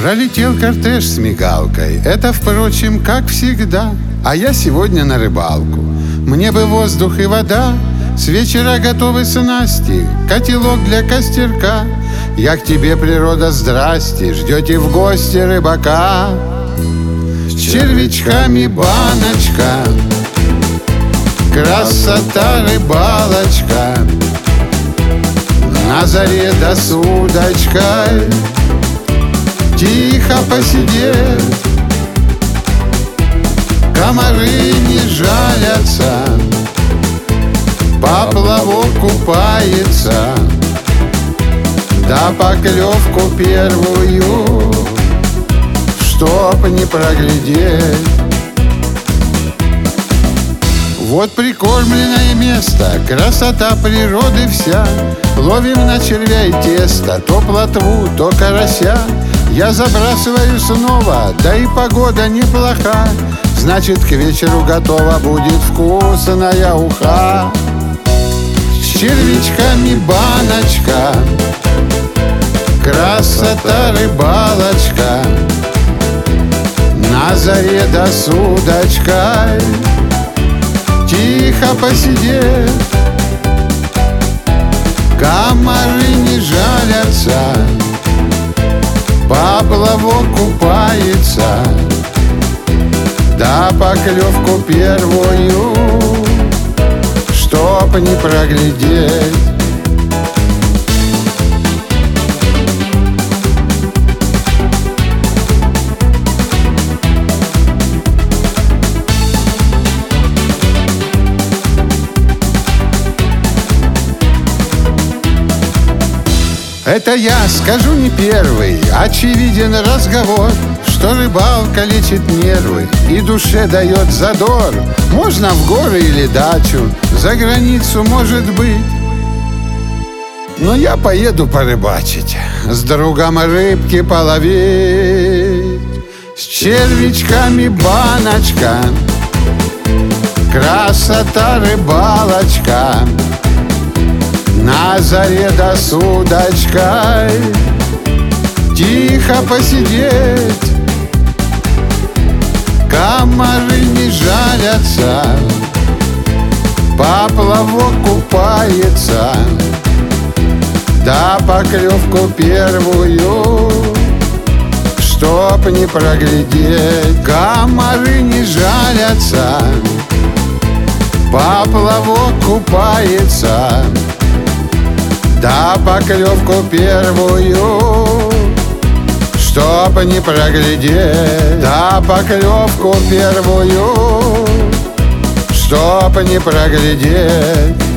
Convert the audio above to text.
Пролетел кортеж с мигалкой. Это, впрочем, как всегда. А я сегодня на рыбалку. Мне бы воздух и вода. С вечера готовы снасти, котелок для костерка. Я к тебе, природа, здрасте, ждете в гости рыбака. С червячками баночка, красота рыбалочка, на заре да с удочкой тихо посидеть. Комары не жалятся, поплавок купается, да поклевку первую, чтоб не проглядеть. Вот прикормленное место, красота природы вся. Ловим на червя и тесто, то плотву, то карася. Я забрасываю снова, да и погода неплоха. Значит, к вечеру готова будет вкусная уха. С червячками баночка, красота рыбалочка, на заре да с удочкой тихо посидеть. Комары не жалятся, поплавок купается, да поклевку первую, чтоб не проглядеть. Это я скажу не первый, очевиден разговор, что рыбалка лечит нервы и душе дает задор. Можно в горы или дачу, за границу, может быть, но я поеду порыбачить, с другом рыбки половить. С червячками баночка, красота рыбалочка, на заре да с удочкой тихо посидеть. Комары не жалятся, поплавок купается, да поклевку первую, чтоб не проглядеть. Комары не жалятся, поплавок купается, да поклевку первую, чтоб не проглядеть. Да поклевку первую, чтоб не проглядеть.